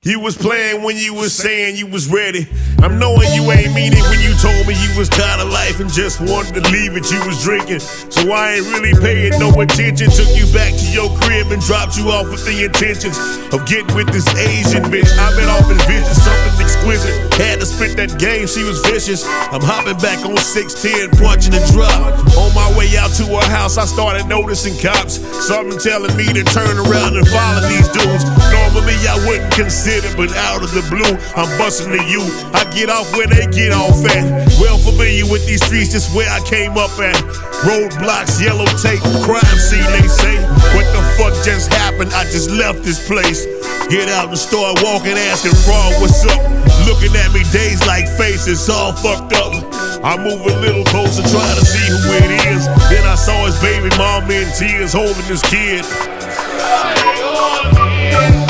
You was playing when you was saying you was ready. I'm knowing you ain't mean it when you told me you was tired of life and just wanted to leave it. You was drinking, so I ain't really paying no attention. Took you back to your crib and dropped you off with the intentions of getting with this Asian bitch. I've been off in vision, something exquisite. Had to spit that game, she was vicious. I'm hopping back on 610, punching the drop. On my way out to her house, I started noticing cops. Something telling me to turn around and follow these dudes. Normally I wouldn't consider, but out of the blue, I'm busting to you. I get off where they get off at. Well familiar with these streets, just where I came up at. Roadblocks, yellow tape, crime scene, they say. What the fuck just happened? I just left this place. Get out and start walking, asking fraud, what's up? Looking at me, days like faces, all fucked up. I move a little closer, trying to see who it is. Then I saw his baby mama in tears, holding his kid.